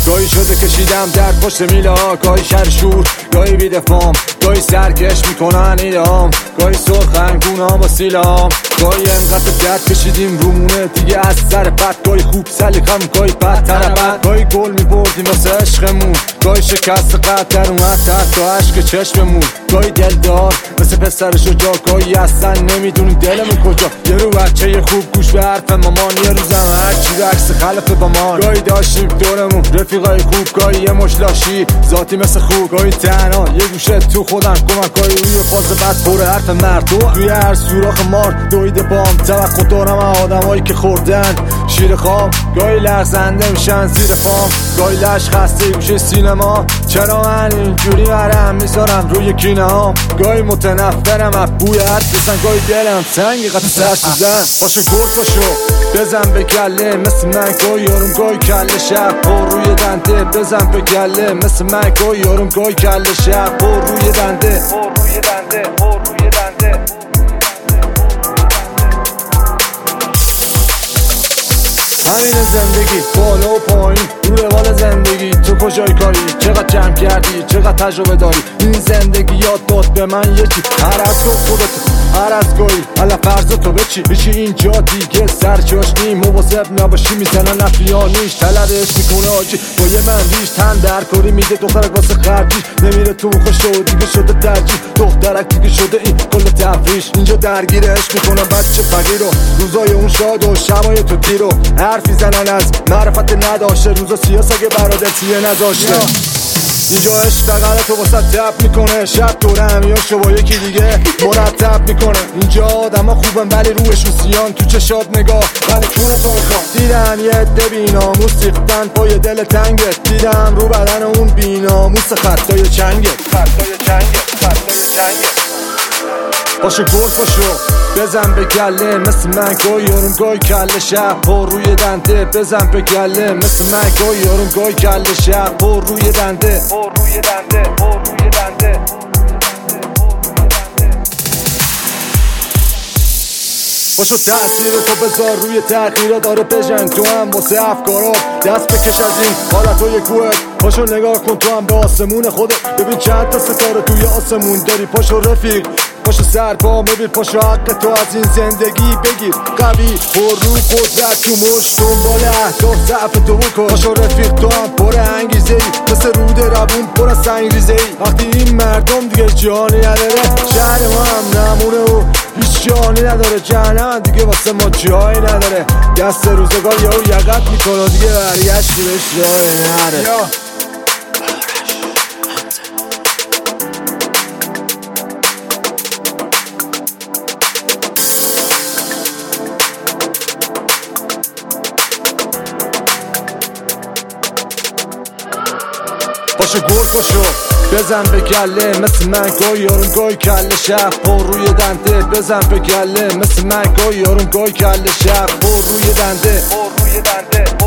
گاهی شده کشیدم در پشت میله ها، گاهی شرشور، گاهی بیدفام، گاهی سرکش میکنن ایدام، گاهی سرخن گونام با سیلام، گاهی انقدر درد کشیدیم رومونه دیگه از سر پد، گاهی خوب سلیقم، گاهی بد طربت، گاهی گل میبردیم واسه عشقمون، گاهی شکست قد در اومد تا عشق چشممون، گاهی دلدار مثل پسر شجاع، گاهی اصلا نمیدونی دلمون کجا، یه رو بچه خوب گوش به حرف مامان، یه روزم هرچی عکس خلف با مان، گاهی داشتیم دورمون رفیقای خوب، گاهی یه مشلاشی ذاتی مثل خوب، گاهی تنها یه گوشه تو خودم کمکایی روی فاز بد پر حرف مرد، توی هر سوراخ مار دویده بام، توقع دارم آدمایی که خوردن شیر خام، گاهی لرزنده میشن زیر فام، گاهی لش خسته گوشه سینما، چرا من اینجوری برم میذارم روی کینه ها، گاهی متنفرم از بوی حدثن، گاهی دلم تنگی قطع سر سوزن، باشو گرد باشو بزن به گله مثل من، گاهی یارم گاهی کله شب پر روی دنده، بزن به گله مثل من، گاهی یارم گاهی کله شب پر روی دنده، پر روی دنده، پر روی دنده. همین زندگی بالا و پایین رو روال زندگی، تو کجای کاری، چقدر جمع کردی، چقدر تجربه داری، این زندگی یاد داد به من یه چی، هر از گاه خودتو هر از گاهی حالا فرض تو بچی بشی اینجا دیگه سرچاشنی، مواظب نباشی میزنن افیانیش، طلبش میکنه آجی با یه مندیش، تن در کاری میده دخترک واسه خرجیش، نمیره تو خوش و دیگه شده ترجیح، دخترک دیگه شده این کل تفریش، اینجا درگیر عشق میکنم بچه فقیر رو، روزای اون شاد و شبای تو تیرو، حرفی زنن از معرفت نداشته، روزا سیاس اگه برادر تیه نذاشته، اینجا عشق دقیقه تو واسه تب میکنه، شب دوره همیاشو با یکی دیگه مرتب میکنه، اینجا آدم ها خوبن ولی روشون سیان، تو چشات نگاه ولی کونه تو میخواد، دیدم یه عده بیناموس ریختن پای دل تنگت، دیدم رو بدن اون بیناموس خطای چنگت، خطای چنگت، خطای چنگت، باشو گرد باشو بزن به گله مثل من، گاهی یارم گاهی کله شب پر روی دنده، بزن به گله مثل من، گاهی یارم گاهی کله شب پر روی دنده، پر روی دنده، پر روی دنده. باشو تأثیر تو بذار روی تغییرات، داره بجنگ تو هم واسه افکارات، دست بکش از این حالتهای کوهت، پاشو نگاه کن تو هم به آسمون خودت، ببین چند تا ستاره توی آسمون داری، پاشو رفیق پاشو سر پا مبیر، پاشو حق تو از این زندگی بگیر، قوی پر رو قدرت تو مشت، دنبال اهداف ضعف تو بکن، پاشو رفیق تو هم پر انگیزه ای، مثل رود روون پر از سنگریزه ای، وقتی این مردم دیگه جانی نداره، شهر ما هم نمونه و هیچ جانی نداره، جهنم دیگه واسه ما جایی نداره، دست روزگار یهو یقت میکنه دیگه برگشتی بهش راه نره. باشو گرد باشو بزن به گله مثل من، گاهی یارم گاهی کله شب پر روی دنده، بزن به گله مثل من، گاهی یارم گاهی کله شب پر روی دنده، پر روی دنده.